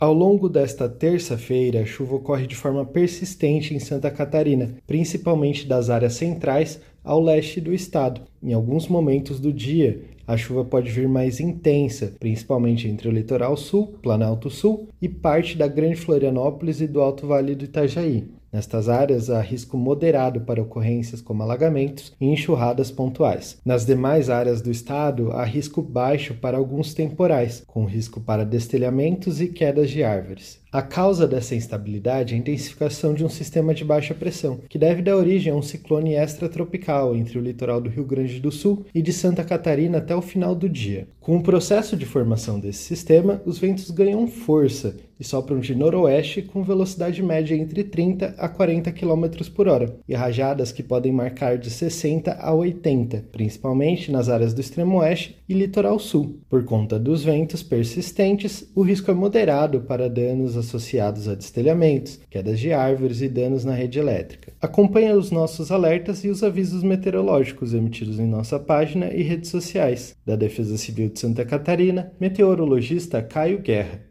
Ao longo desta terça-feira, a chuva ocorre de forma persistente em Santa Catarina, principalmente das áreas centrais ao leste do estado. Em alguns momentos do dia, a chuva pode vir mais intensa, principalmente entre o litoral sul, Planalto Sul e parte da Grande Florianópolis e do Alto Vale do Itajaí. Nestas áreas, há risco moderado para ocorrências como alagamentos e enxurradas pontuais. Nas demais áreas do estado, há risco baixo para alguns temporais, com risco para destelhamentos e quedas de árvores. A causa dessa instabilidade é a intensificação de um sistema de baixa pressão, que deve dar origem a um ciclone extratropical entre o litoral do Rio Grande do Sul e de Santa Catarina até o final do dia. Com o processo de formação desse sistema, os ventos ganham força e sopram de noroeste com velocidade média entre 30 a 40 km por hora, e rajadas que podem marcar de 60 a 80, principalmente nas áreas do extremo oeste e litoral sul. Por conta dos ventos persistentes, o risco é moderado para danos associados a destelhamentos, quedas de árvores e danos na rede elétrica. Acompanhe os nossos alertas e os avisos meteorológicos emitidos em nossa página e redes sociais. Da Defesa Civil de Santa Catarina, meteorologista Caio Guerra.